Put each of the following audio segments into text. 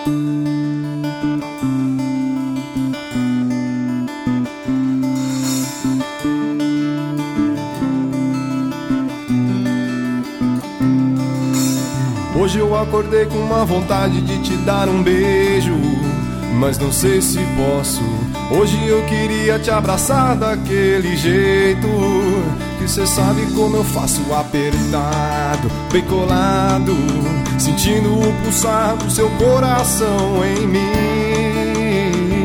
Hoje eu acordei com uma vontade de te dar um beijo, mas não sei se posso. Hoje eu queria te abraçar daquele jeito que cê sabe como eu faço, apertado, bem colado, sentindo o pulsar do seu coração em mim.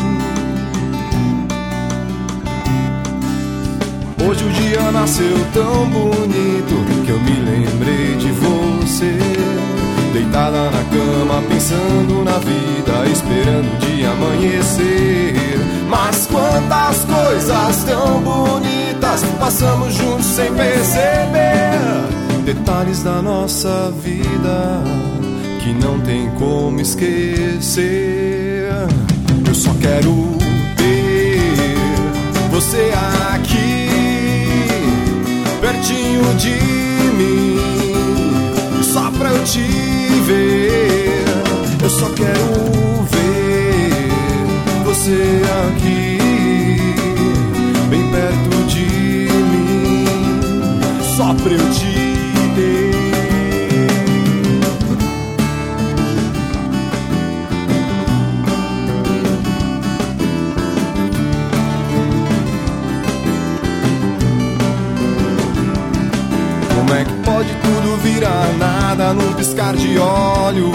Hoje o dia nasceu tão bonito que eu me lembrei de você, deitada na cama, pensando na vida, esperando o dia amanhecer. Mas quantas coisas tão bonitas passamos juntos sem perceber, detalhes da nossa vida que não tem como esquecer. Eu só quero ter você aqui, pertinho de mim, só pra eu te ver. Eu só quero ver você aqui, bem perto de mim, só pra eu te ter. Como é que pode tudo virar nada num piscar de olhos?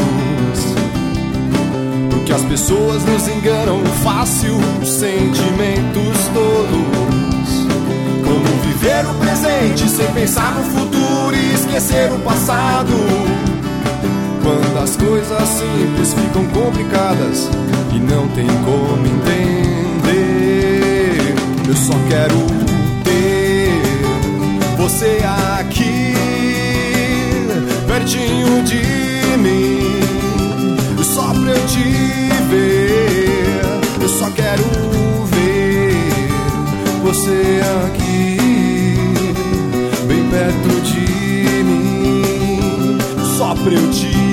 Porque as pessoas nos enganam fácil, os sentimentos todos. Como viver o presente sem pensar no futuro e esquecer o passado? Quando as coisas simples ficam complicadas e não tem como entender. Eu só quero ter você aqui, pertinho de mim, só pra eu te ver. Eu só quero ver você aqui, bem perto de mim, só pra eu te ver.